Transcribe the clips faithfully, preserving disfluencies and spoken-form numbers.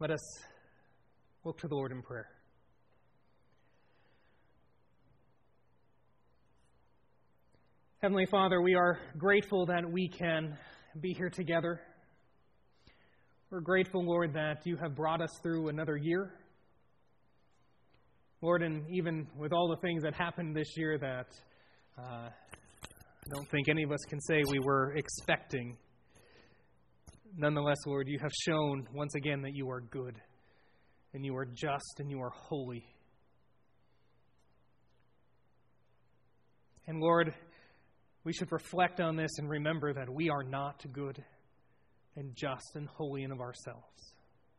Let us look to the Lord in prayer. Heavenly Father, we are grateful that we can be here together. We're grateful, Lord, that you have brought us through another year. Lord, and even with all the things that happened this year that uh, I don't think any of us can say we were expecting. Nonetheless, Lord, you have shown once again that you are good, and you are just, and you are holy. And Lord, we should reflect on this and remember that we are not good and just and holy in of ourselves.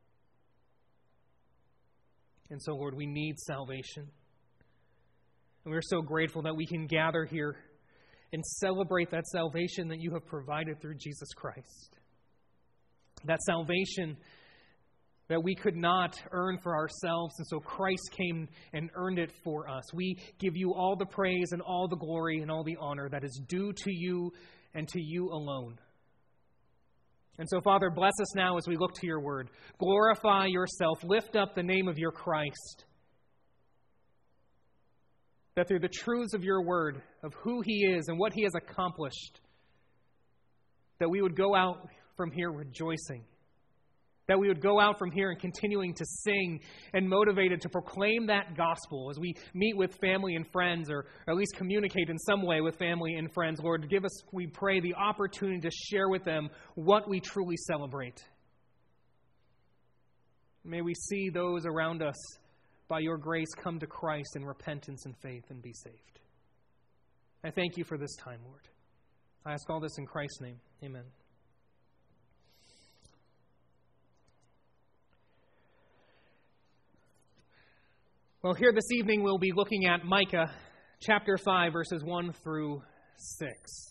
And so, Lord, we need salvation. And we're so grateful that we can gather here and celebrate that salvation that you have provided through Jesus Christ. That salvation that we could not earn for ourselves, and so Christ came and earned it for us. We give you all the praise and all the glory and all the honor that is due to you and to you alone. And so, Father, bless us now as we look to your word. Glorify yourself. Lift up the name of your Christ. That through the truths of your word, of who he is and what he has accomplished, that we would go out from here rejoicing. That we would go out from here and continuing to sing and motivated to proclaim that gospel as we meet with family and friends, or at least communicate in some way with family and friends. Lord, give us, we pray, the opportunity to share with them what we truly celebrate. May we see those around us, by your grace, come to Christ in repentance and faith and be saved. I thank you for this time, Lord. I ask all this in Christ's name. Amen. Well, here this evening we'll be looking at Micah chapter five, verses one through six.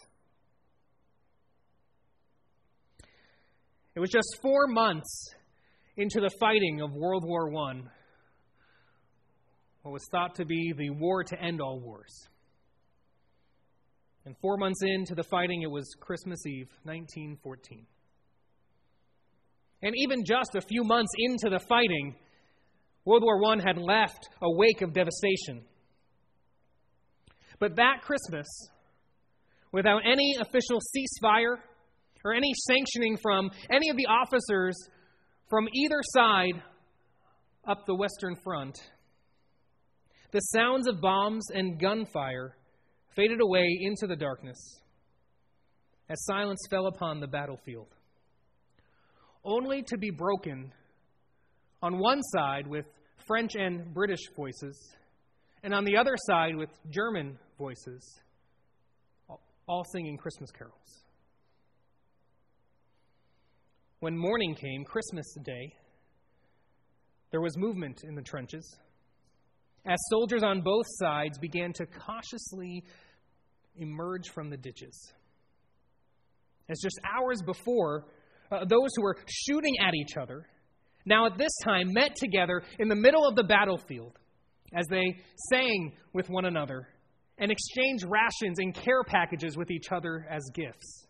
It was just four months into the fighting of World War One, what was thought to be the war to end all wars. And four months into the fighting, it was Christmas Eve, nineteen fourteen. And even just a few months into the fighting, World War One had left a wake of devastation. But that Christmas, without any official ceasefire or any sanctioning from any of the officers from either side up the Western Front, the sounds of bombs and gunfire faded away into the darkness as silence fell upon the battlefield, only to be broken on one side with French and British voices, and on the other side with German voices, all singing Christmas carols. When morning came, Christmas Day, there was movement in the trenches as soldiers on both sides began to cautiously emerge from the ditches. As just hours before, uh, those who were shooting at each other now at this time met together in the middle of the battlefield as they sang with one another and exchanged rations and care packages with each other as gifts.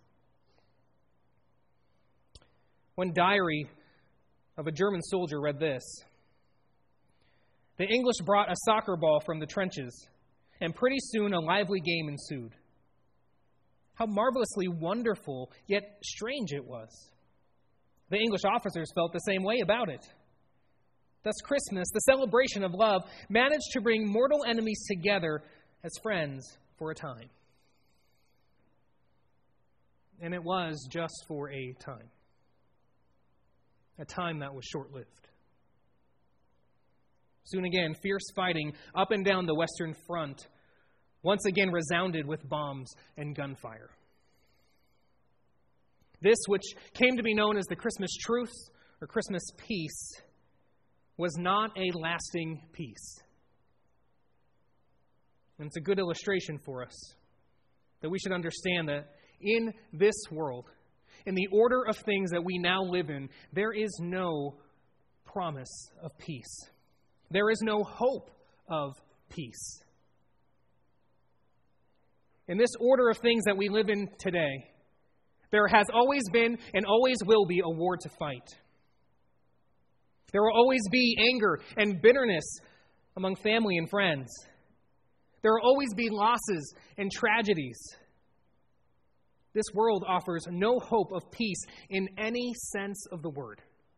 One diary of a German soldier read this: "The English brought a soccer ball from the trenches, and pretty soon a lively game ensued. How marvelously wonderful, yet strange it was. The English officers felt the same way about it. Thus Christmas, the celebration of love, managed to bring mortal enemies together as friends for a time." And it was just for a time. A time that was short-lived. Soon again, fierce fighting up and down the Western Front once again resounded with bombs and gunfire. This, which came to be known as the Christmas truce or Christmas peace, was not a lasting peace. And it's a good illustration for us that we should understand that in this world, in the order of things that we now live in, there is no promise of peace. There is no hope of peace. In this order of things that we live in today, there has always been and always will be a war to fight. There will always be anger and bitterness among family and friends. There will always be losses and tragedies. This world offers no hope of peace in any sense of the word.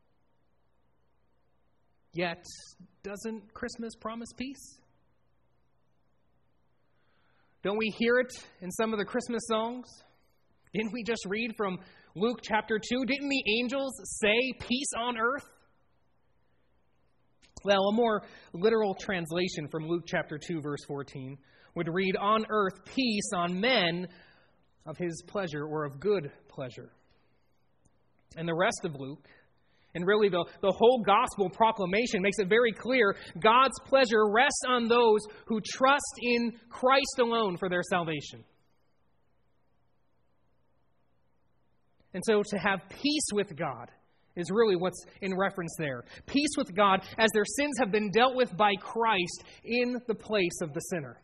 Yet, doesn't Christmas promise peace? Don't we hear it in some of the Christmas songs? Didn't we just read from Luke chapter two? Didn't the angels say peace on earth? Well, a more literal translation from Luke chapter two, verse fourteen, would read, on earth, peace on men of his pleasure or of good pleasure. And the rest of Luke, and really the, the whole gospel proclamation, makes it very clear God's pleasure rests on those who trust in Christ alone for their salvation. And so to have peace with God is really what's in reference there. Peace with God as their sins have been dealt with by Christ in the place of the sinner.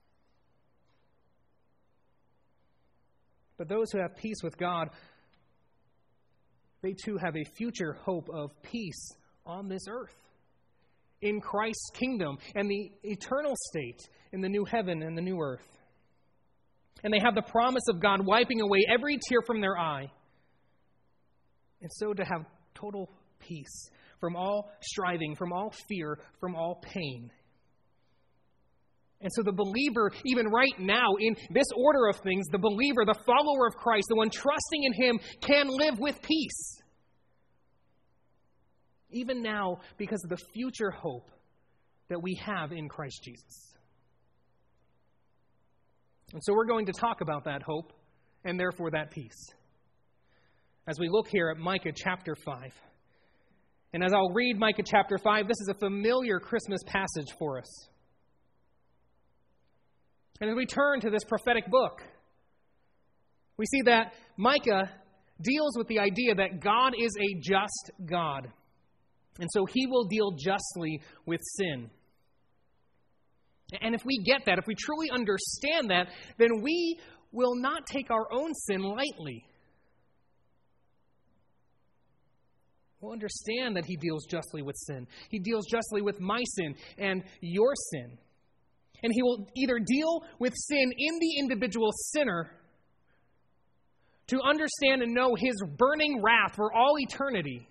But those who have peace with God, they too have a future hope of peace on this earth, in Christ's kingdom and the eternal state in the new heaven and the new earth. And they have the promise of God wiping away every tear from their eye. And so to have total peace from all striving, from all fear, from all pain. And so the believer, even right now, in this order of things, the believer, the follower of Christ, the one trusting in Him, can live with peace. Even now, because of the future hope that we have in Christ Jesus. And so we're going to talk about that hope, and therefore that peace, as we look here at Micah chapter five. And as I'll read Micah chapter five, this is a familiar Christmas passage for us. And as we turn to this prophetic book, we see that Micah deals with the idea that God is a just God. And so He will deal justly with sin. And if we get that, if we truly understand that, then we will not take our own sin lightly. We'll understand that He deals justly with sin. He deals justly with my sin and your sin. And He will either deal with sin in the individual sinner to understand and know His burning wrath for all eternity,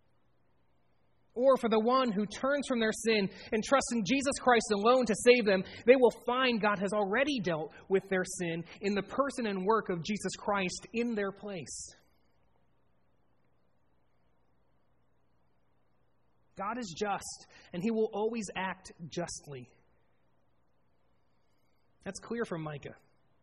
or for the one who turns from their sin and trusts in Jesus Christ alone to save them, they will find God has already dealt with their sin in the person and work of Jesus Christ in their place. God is just, and He will always act justly. That's clear from Micah.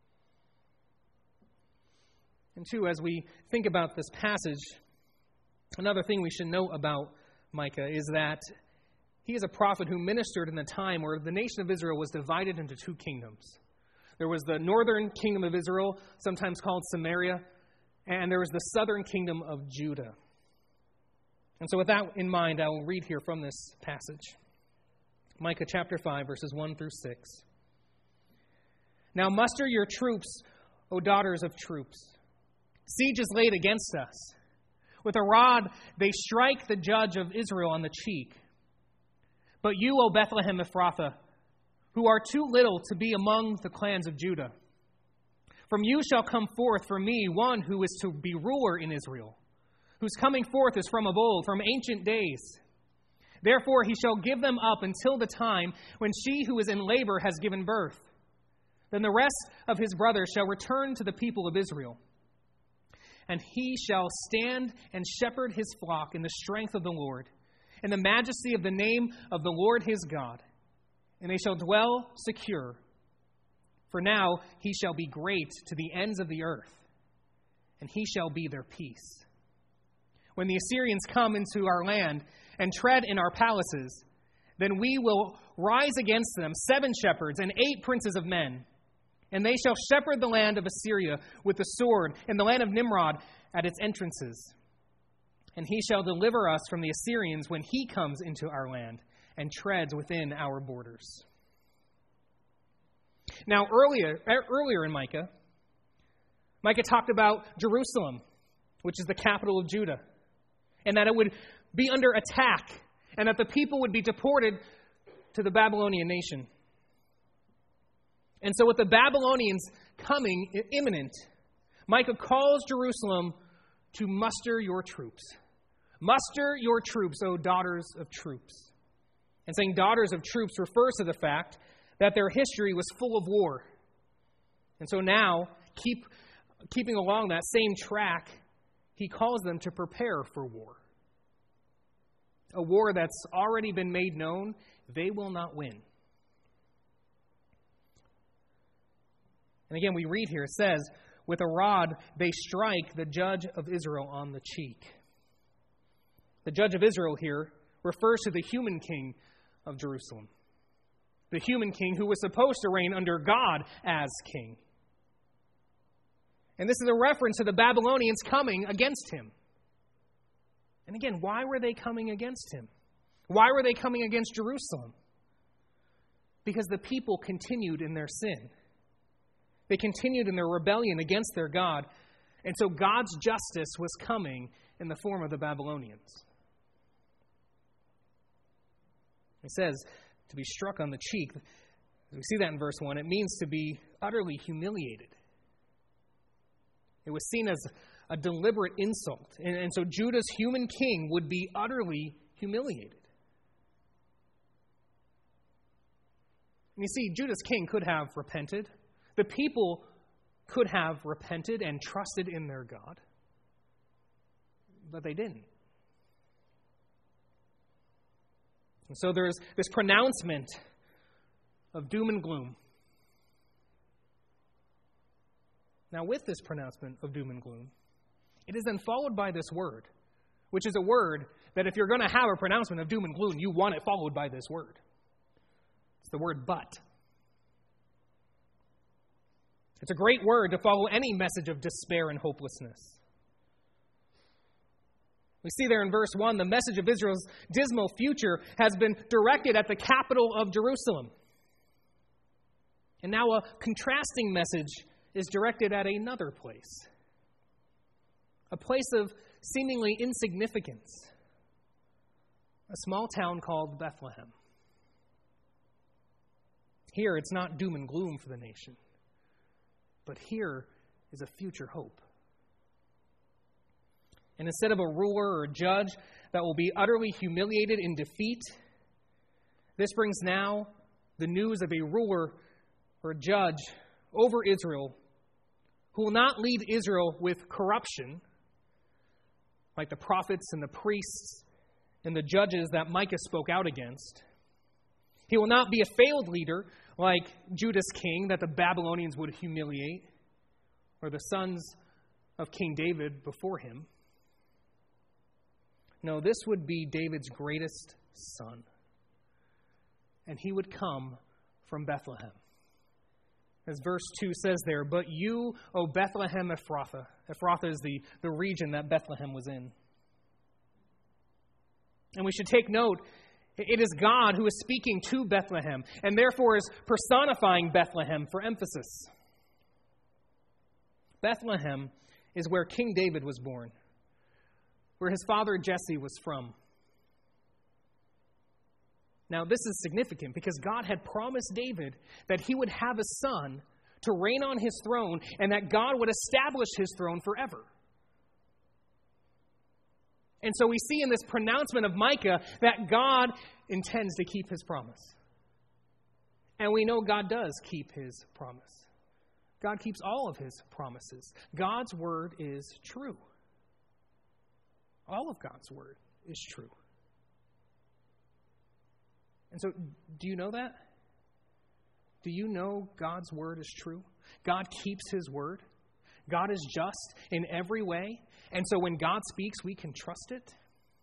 And two, as we think about this passage, another thing we should know about Micah is that he is a prophet who ministered in the time where the nation of Israel was divided into two kingdoms. There was the northern kingdom of Israel, sometimes called Samaria, and there was the southern kingdom of Judah. And so with that in mind, I will read here from this passage. Micah chapter five, verses one through six. Now muster your troops, O daughters of troops. Siege is laid against us. With a rod they strike the judge of Israel on the cheek. But you, O Bethlehem Ephrathah, who are too little to be among the clans of Judah, from you shall come forth for me one who is to be ruler in Israel, whose coming forth is from of old, from ancient days. Therefore he shall give them up until the time when she who is in labor has given birth. Then the rest of his brothers shall return to the people of Israel. And he shall stand and shepherd his flock in the strength of the Lord, in the majesty of the name of the Lord his God. And they shall dwell secure. For now he shall be great to the ends of the earth, and he shall be their peace. When the Assyrians come into our land and tread in our palaces, then we will rise against them seven shepherds and eight princes of men. And they shall shepherd the land of Assyria with the sword, and the land of Nimrod at its entrances. And he shall deliver us from the Assyrians when he comes into our land and treads within our borders. Now, earlier, earlier in Micah, Micah talked about Jerusalem, which is the capital of Judah, and that it would be under attack and that the people would be deported to the Babylonian nation. And so with the Babylonians coming imminent, Micah calls Jerusalem to muster your troops. Muster your troops, O daughters of troops. And saying daughters of troops refers to the fact that their history was full of war. And so now, keep keeping along that same track, he calls them to prepare for war. A war that's already been made known, they will not win. And again, we read here, it says, with a rod they strike the judge of Israel on the cheek. The judge of Israel here refers to the human king of Jerusalem. The human king who was supposed to reign under God as king. And this is a reference to the Babylonians coming against him. And again, why were they coming against him? Why were they coming against Jerusalem? Because the people continued in their sin. They continued in their rebellion against their God. And so God's justice was coming in the form of the Babylonians. It says to be struck on the cheek. We see that in verse one. It means to be utterly humiliated. It was seen as a deliberate insult. And, and so Judah's human king would be utterly humiliated. And you see, Judah's king could have repented. The people could have repented and trusted in their God. But they didn't. And so there's this pronouncement of doom and gloom. Now, with this pronouncement of doom and gloom, it is then followed by this word, which is a word that if you're going to have a pronouncement of doom and gloom, you want it followed by this word. It's the word but. It's a great word to follow any message of despair and hopelessness. We see there in verse one, the message of Israel's dismal future has been directed at the capital of Jerusalem. And now a contrasting message is directed at another place. A place of seemingly insignificance. A small town called Bethlehem. Here it's not doom and gloom for the nation. But here is a future hope. And instead of a ruler or a judge that will be utterly humiliated in defeat, this brings now the news of a ruler or a judge over Israel who will not lead Israel with corruption, like the prophets and the priests and the judges that Micah spoke out against. He will not be a failed leader like Judah's king that the Babylonians would humiliate, or the sons of King David before him. No, this would be David's greatest son. And he would come from Bethlehem. As verse two says there, but you, O Bethlehem Ephrathah. Ephrathah is the, the region that Bethlehem was in. And we should take note, it is God who is speaking to Bethlehem, and therefore is personifying Bethlehem for emphasis. Bethlehem is where King David was born, where his father Jesse was from. Now, this is significant because God had promised David that he would have a son to reign on his throne and that God would establish his throne forever. And so we see in this pronouncement of Micah that God intends to keep his promise. And we know God does keep his promise. God keeps all of his promises. God's word is true. All of God's word is true. And so, do you know that? Do you know God's word is true? God keeps his word. God is just in every way. And so when God speaks, we can trust it.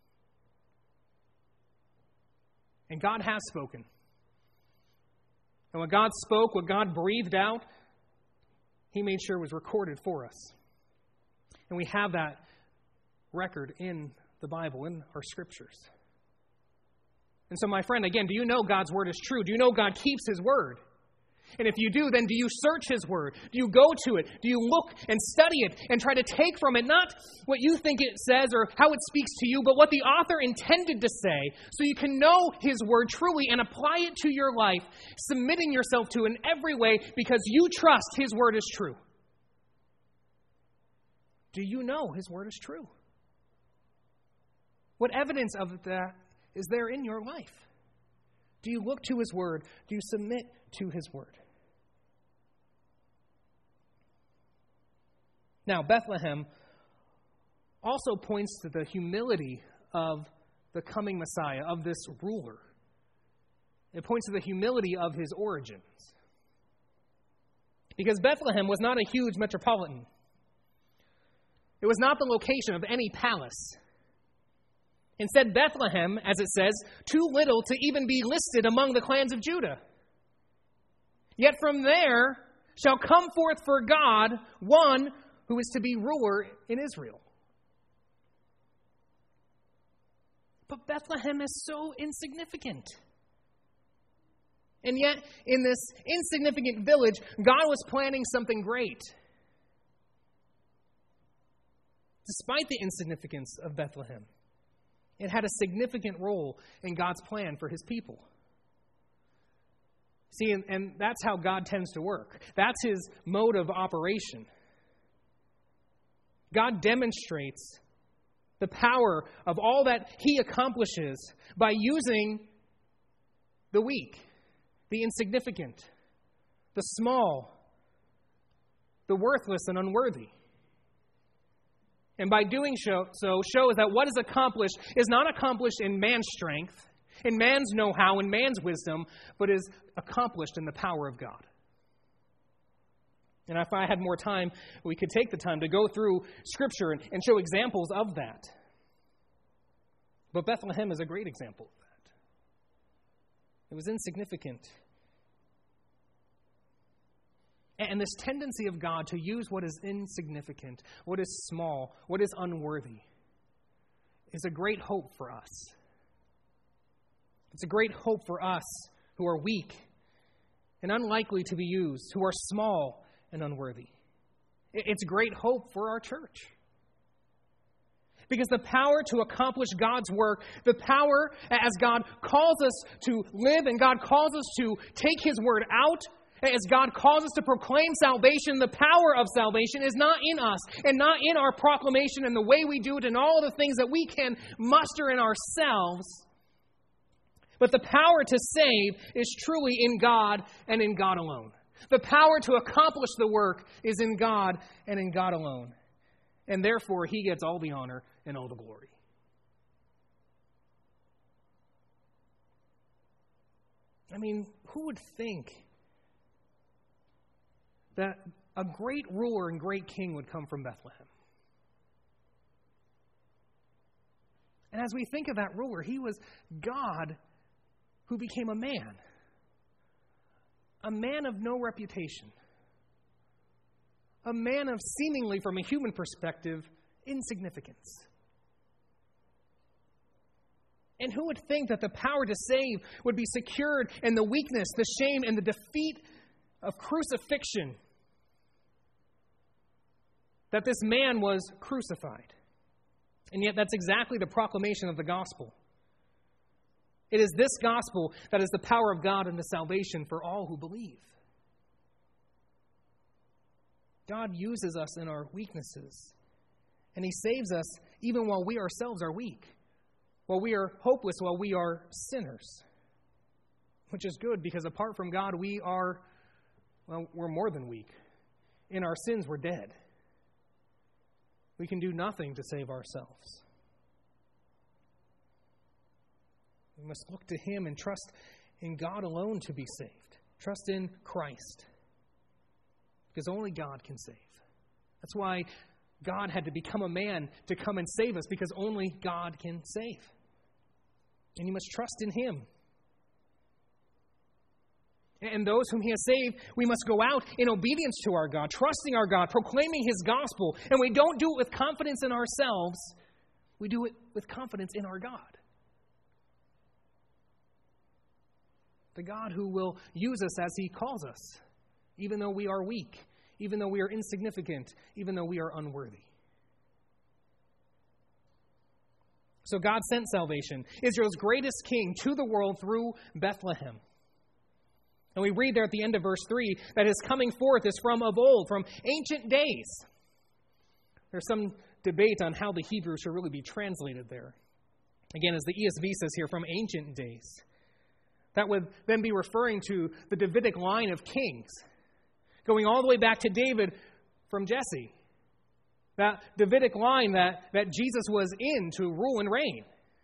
And God has spoken. And when God spoke, what God breathed out, he made sure it was recorded for us. And we have that record in the Bible, in our scriptures. And so, my friend, again, do you know God's word is true? Do you know God keeps his word? And if you do, then do you search His Word? Do you go to it? Do you look and study it and try to take from it not what you think it says or how it speaks to you, but what the author intended to say, so you can know His Word truly and apply it to your life, submitting yourself to it in every way because you trust His Word is true? Do you know His Word is true? What evidence of that is there in your life? Do you look to His Word? Do you submit to His Word? Now, Bethlehem also points to the humility of the coming Messiah, of this ruler. It points to the humility of His origins. Because Bethlehem was not a huge metropolitan. It was not the location of any palace. Instead, Bethlehem, as it says, too little to even be listed among the clans of Judah. Yet from there shall come forth for God one who is to be ruler in Israel. But Bethlehem is so insignificant. And yet, in this insignificant village, God was planning something great. Despite the insignificance of Bethlehem, it had a significant role in God's plan for His people. See, and, and that's how God tends to work. That's His mode of operation. God demonstrates the power of all that He accomplishes by using the weak, the insignificant, the small, the worthless and unworthy. And by doing so, so shows that what is accomplished is not accomplished in man's strength, in man's know-how, in man's wisdom, but is accomplished in the power of God. And if I had more time, we could take the time to go through Scripture and, and show examples of that. But Bethlehem is a great example of that. It was insignificant. And this tendency of God to use what is insignificant, what is small, what is unworthy, is a great hope for us. It's a great hope for us who are weak and unlikely to be used, who are small and unworthy. It's great hope for our church. Because the power to accomplish God's work, the power as God calls us to live and God calls us to take His word out, as God calls us to proclaim salvation, the power of salvation is not in us and not in our proclamation and the way we do it and all the things that we can muster in ourselves. But the power to save is truly in God and in God alone. The power to accomplish the work is in God and in God alone. And therefore, He gets all the honor and all the glory. I mean, who would think that a great ruler and great king would come from Bethlehem? And as we think of that ruler, he was God who became a man. A man of no reputation. A man of seemingly, from a human perspective, insignificance. And who would think that the power to save would be secured in the weakness, the shame, and the defeat of crucifixion? That this man was crucified. And yet that's exactly the proclamation of the gospel. It is this gospel that is the power of God unto salvation for all who believe. God uses us in our weaknesses. And He saves us even while we ourselves are weak. While we are hopeless, while we are sinners. Which is good because apart from God, we are, well, we're more than weak. In our sins, we're dead. We can do nothing to save ourselves. We must look to Him and trust in God alone to be saved. Trust in Christ. Because only God can save. That's why God had to become a man to come and save us, because only God can save. And you must trust in Him. And those whom He has saved, we must go out in obedience to our God, trusting our God, proclaiming His gospel. And we don't do it with confidence in ourselves. We do it with confidence in our God. the God who will use us as He calls us, even though we are weak, even though we are insignificant, even though we are unworthy. So God sent salvation, Israel's greatest king, to the world through Bethlehem. And we read there at the end of verse three that His coming forth is from of old, from ancient days. There's some debate on how the Hebrew should really be translated there. Again, as the E S V says here, from ancient days. That would then be referring to the Davidic line of kings, going all the way back to David from Jesse. That Davidic line that, that Jesus was in to rule and reign.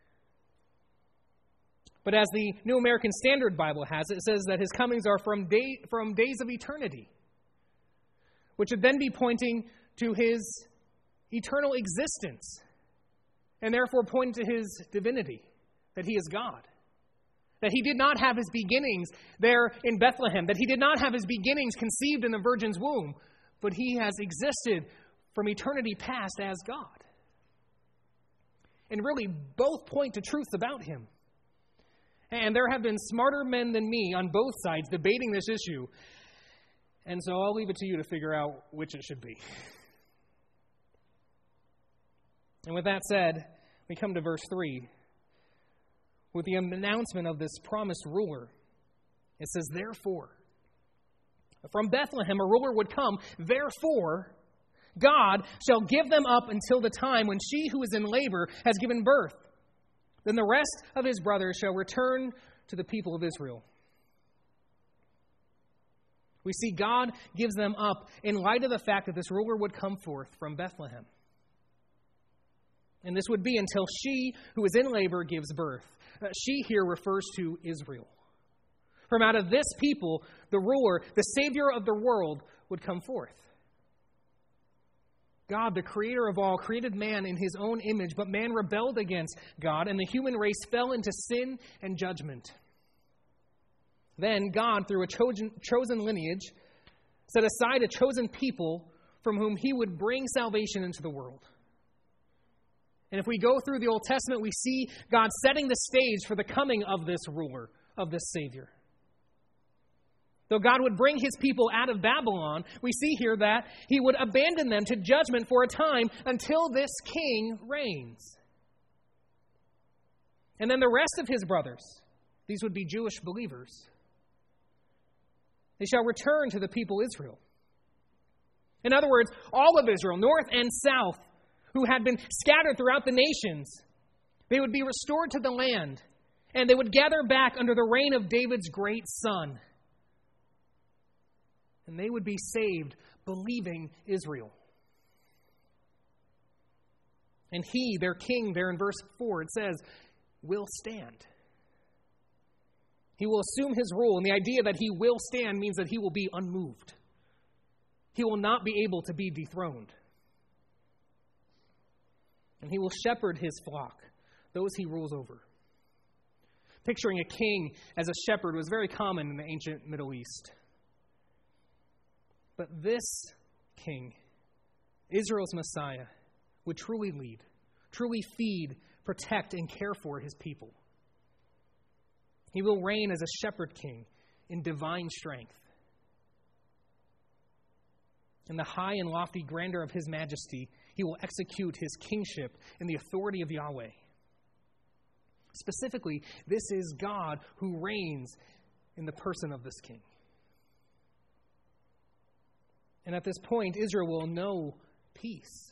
But as the New American Standard Bible has it, it says that His comings are from, day, from days of eternity, which would then be pointing to His eternal existence, and therefore pointing to His divinity, that He is God. That He did not have His beginnings there in Bethlehem, that He did not have His beginnings conceived in the virgin's womb, but He has existed from eternity past as God. And really, both point to truths about Him. And there have been smarter men than me on both sides debating this issue. And so I'll leave it to you to figure out which it should be. And with that said, we come to verse three. With the announcement of this promised ruler, it says, therefore, from Bethlehem a ruler would come. Therefore, God shall give them up until the time when she who is in labor has given birth. Then the rest of his brothers shall return to the people of Israel. We see God gives them up in light of the fact that this ruler would come forth from Bethlehem. And this would be until she who is in labor gives birth. Uh, she here refers to Israel. From out of this people, the ruler, the Savior of the world, would come forth. God, the creator of all, created man in His own image, but man rebelled against God, and the human race fell into sin and judgment. Then God, through a chosen, chosen lineage, set aside a chosen people from whom He would bring salvation into the world. And if we go through the Old Testament, we see God setting the stage for the coming of this ruler, of this Savior. Though God would bring His people out of Babylon, we see here that He would abandon them to judgment for a time until this king reigns. And then the rest of His brothers, these would be Jewish believers, they shall return to the people Israel. In other words, all of Israel, north and south, who had been scattered throughout the nations, they would be restored to the land, and they would gather back under the reign of David's great son. And they would be saved, believing Israel. And He, their king, there in verse four, it says, will stand. He will assume His rule, and the idea that He will stand means that He will be unmoved. He will not be able to be dethroned. And He will shepherd His flock, those He rules over. Picturing a king as a shepherd was very common in the ancient Middle East. But this king, Israel's Messiah, would truly lead, truly feed, protect, and care for His people. He will reign as a shepherd king in divine strength. In the high and lofty grandeur of His majesty, He will execute His kingship in the authority of Yahweh. Specifically, this is God who reigns in the person of this king. And at this point, Israel will know peace.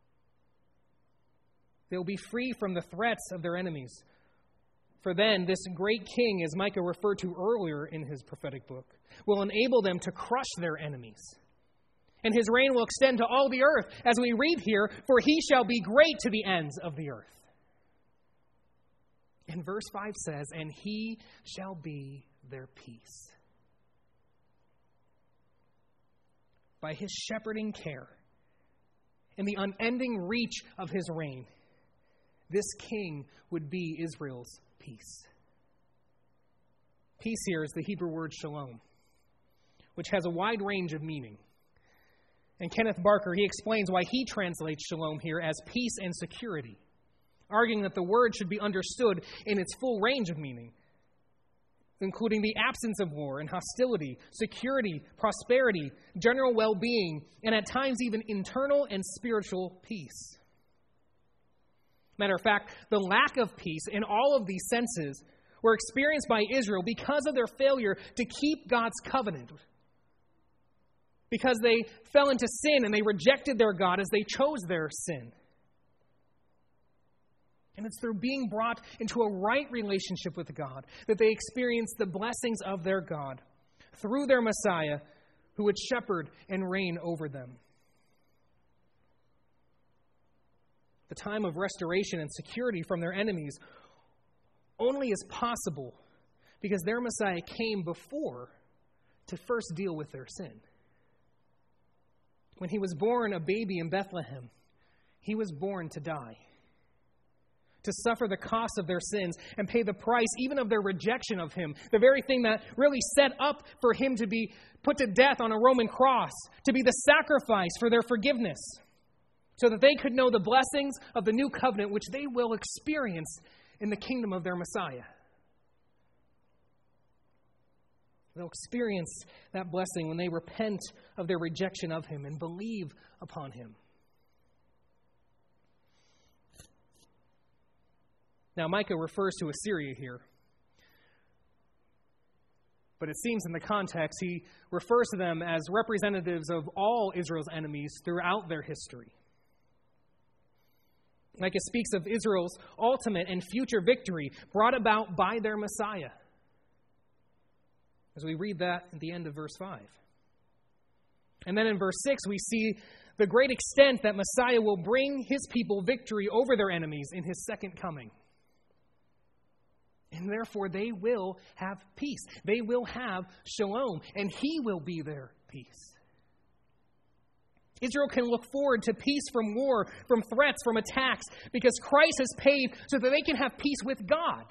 They will be free from the threats of their enemies. For then, this great king, as Micah referred to earlier in his prophetic book, will enable them to crush their enemies. And His reign will extend to all the earth, as we read here, for He shall be great to the ends of the earth. And verse five says, and He shall be their peace. By His shepherding care and the unending reach of His reign, this king would be Israel's peace. Peace here is the Hebrew word shalom, which has a wide range of meaning. And Kenneth Barker, he explains why he translates shalom here as peace and security, arguing that the word should be understood in its full range of meaning. including the absence of war and hostility, security, prosperity, general well-being, and at times even internal and spiritual peace. Matter of fact, the lack of peace in all of these senses were experienced by Israel because of their failure to keep God's covenant. Because they fell into sin and they rejected their God as they chose their sin. And it's through being brought into a right relationship with God that they experience the blessings of their God through their Messiah who would shepherd and reign over them. The time of restoration and security from their enemies only is possible because their Messiah came before to first deal with their sin. When he was born a baby in Bethlehem, he was born to die, to suffer the cost of their sins and pay the price even of their rejection of him, the very thing that really set up for him to be put to death on a Roman cross, to be the sacrifice for their forgiveness, so that they could know the blessings of the new covenant which they will experience in the kingdom of their Messiah. They'll experience that blessing when they repent of their rejection of him and believe upon him. Now, Micah refers to Assyria here. But it seems in the context, he refers to them as representatives of all Israel's enemies throughout their history. Micah speaks of Israel's ultimate and future victory brought about by their Messiah. As we read that at the end of verse five. And then in verse six, we see the great extent that Messiah will bring his people victory over their enemies in his second coming. And therefore, they will have peace. They will have shalom, and he will be their peace. Israel can look forward to peace from war, from threats, from attacks, because Christ has paid so that they can have peace with God.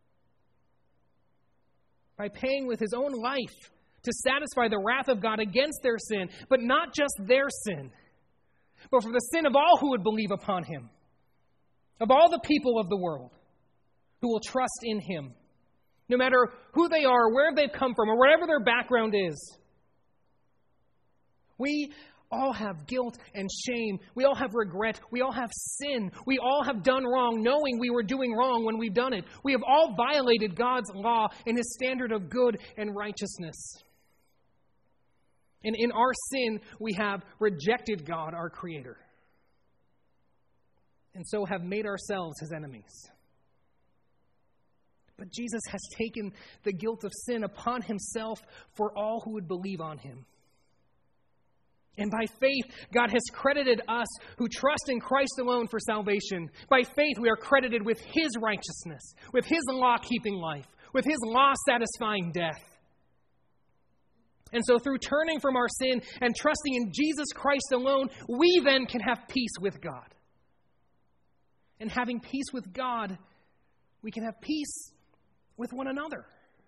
By paying with his own life to satisfy the wrath of God against their sin, but not just their sin, but for the sin of all who would believe upon him, of all the people of the world who will trust in him, no matter who they are, where they've come from, or whatever their background is. We all have guilt and shame. We all have regret. We all have sin. We all have done wrong, knowing we were doing wrong when we've done it. We have all violated God's law and his standard of good and righteousness. And in our sin, we have rejected God, our Creator, and so have made ourselves his enemies. But Jesus has taken the guilt of sin upon himself for all who would believe on him. And by faith, God has credited us who trust in Christ alone for salvation. By faith, we are credited with his righteousness, with his law-keeping life, with his law-satisfying death. And so through turning from our sin and trusting in Jesus Christ alone, we then can have peace with God. And having peace with God, we can have peace with one another.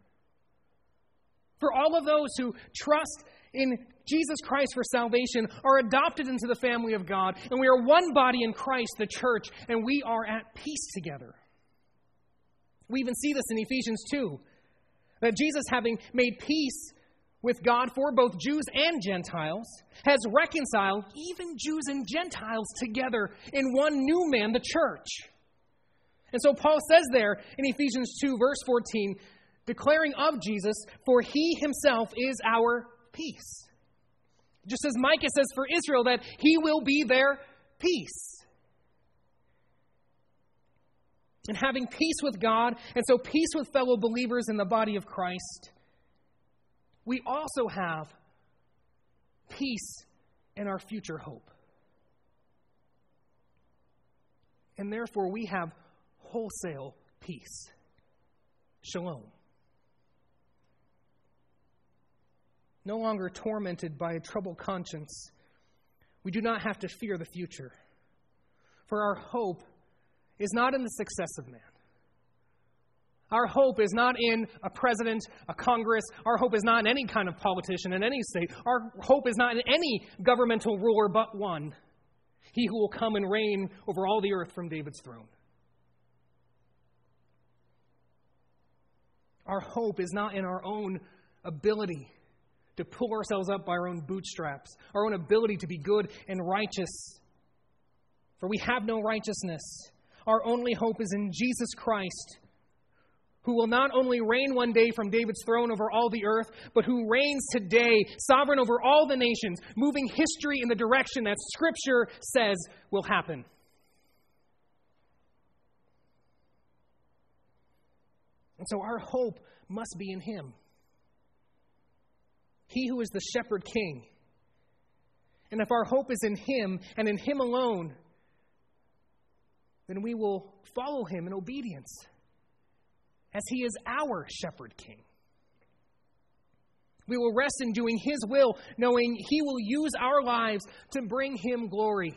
For all of those who trust in Jesus Christ for salvation are adopted into the family of God, and we are one body in Christ, the church, and we are at peace together. We even see this in Ephesians two, that Jesus, having made peace with God for both Jews and Gentiles, has reconciled even Jews and Gentiles together in one new man, the church. And so Paul says there in Ephesians two, verse fourteen, declaring of Jesus, for he himself is our peace. Just as Micah says for Israel that he will be their peace. And having peace with God, and so peace with fellow believers in the body of Christ, we also have peace in our future hope. And therefore we have wholesale peace. Shalom. No longer tormented by a troubled conscience, we do not have to fear the future. For our hope is not in the success of man. Our hope is not in a president, a Congress. Our hope is not in any kind of politician in any state. Our hope is not in any governmental ruler but one, he who will come and reign over all the earth from David's throne. Our hope is not in our own ability to pull ourselves up by our own bootstraps, our own ability to be good and righteous. For we have no righteousness. Our only hope is in Jesus Christ, who will not only reign one day from David's throne over all the earth, but who reigns today, sovereign over all the nations, moving history in the direction that Scripture says will happen. And so our hope must be in Him. He who is the shepherd king. And if our hope is in Him and in Him alone, then we will follow Him in obedience, as He is our shepherd king. We will rest in doing His will, knowing He will use our lives to bring Him glory.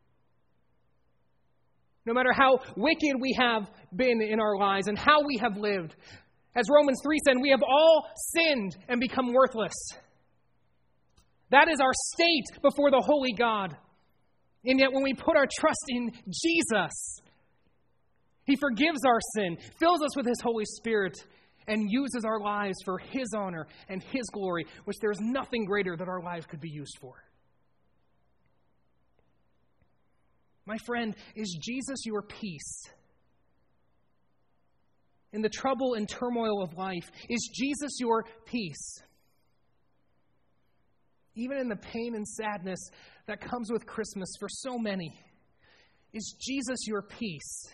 No matter how wicked we have been in our lives and how we have lived, as Romans three said, we have all sinned and become worthless. That is our state before the holy God. And yet when we put our trust in Jesus, He forgives our sin, fills us with His Holy Spirit, and uses our lives for His honor and His glory, which there is nothing greater that our lives could be used for. My friend, is Jesus your peace? In the trouble and turmoil of life, is Jesus your peace? Even in the pain and sadness that comes with Christmas for so many, is Jesus your peace?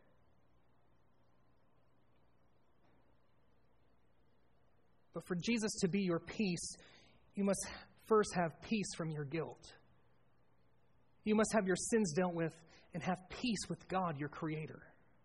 But for Jesus to be your peace, you must first have peace from your guilt. You must have your sins dealt with and have peace with God, your Creator.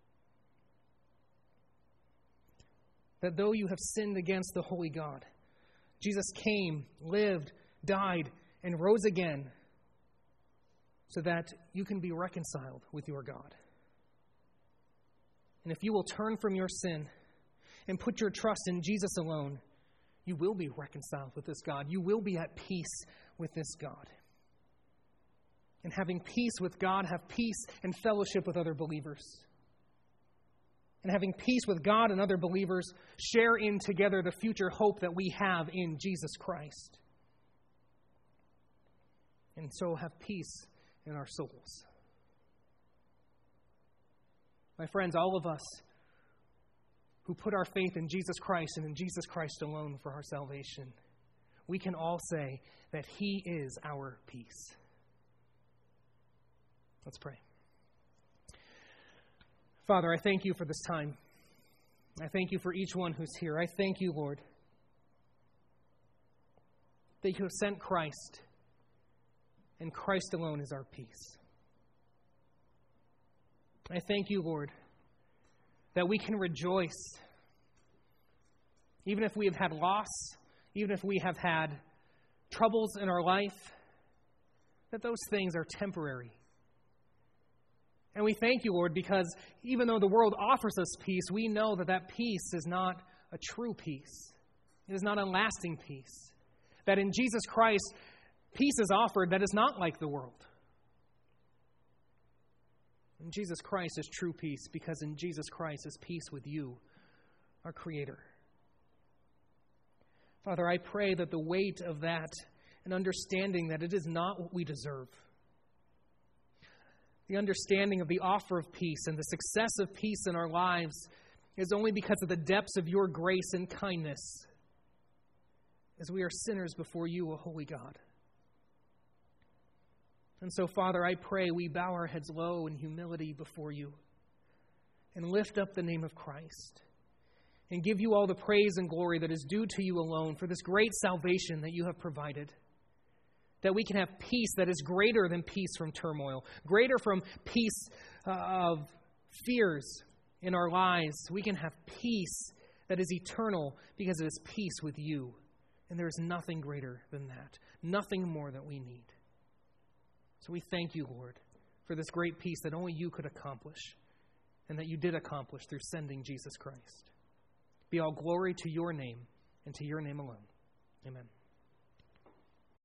That though you have sinned against the holy God, Jesus came, lived, died, and rose again so that you can be reconciled with your God. And if you will turn from your sin and put your trust in Jesus alone, you will be reconciled with this God. You will be at peace with this God. And having peace with God, have peace and fellowship with other believers. And having peace with God and other believers, share in together the future hope that we have in Jesus Christ. And so have peace in our souls. My friends, all of us who put our faith in Jesus Christ and in Jesus Christ alone for our salvation, we can all say that He is our peace. Let's pray. Father, I thank You for this time. I thank You for each one who's here. I thank You, Lord, that You have sent Christ, and Christ alone is our peace. I thank You, Lord, that we can rejoice, even if we have had loss, even if we have had troubles in our life, that those things are temporary. And we thank You, Lord, because even though the world offers us peace, we know that that peace is not a true peace. It is not a lasting peace. That in Jesus Christ, peace is offered that is not like the world. And Jesus Christ is true peace because in Jesus Christ is peace with You, our Creator. Father, I pray that the weight of that and understanding that it is not what we deserve, the understanding of the offer of peace and the success of peace in our lives is only because of the depths of Your grace and kindness, as we are sinners before You, a holy God. And so, Father, I pray we bow our heads low in humility before You and lift up the name of Christ and give You all the praise and glory that is due to You alone for this great salvation that You have provided. That we can have peace that is greater than peace from turmoil, greater from peace uh, of fears in our lives. We can have peace that is eternal because it is peace with You. And there is nothing greater than that, nothing more that we need. So we thank You, Lord, for this great peace that only You could accomplish and that You did accomplish through sending Jesus Christ. Be all glory to Your name and to Your name alone. Amen.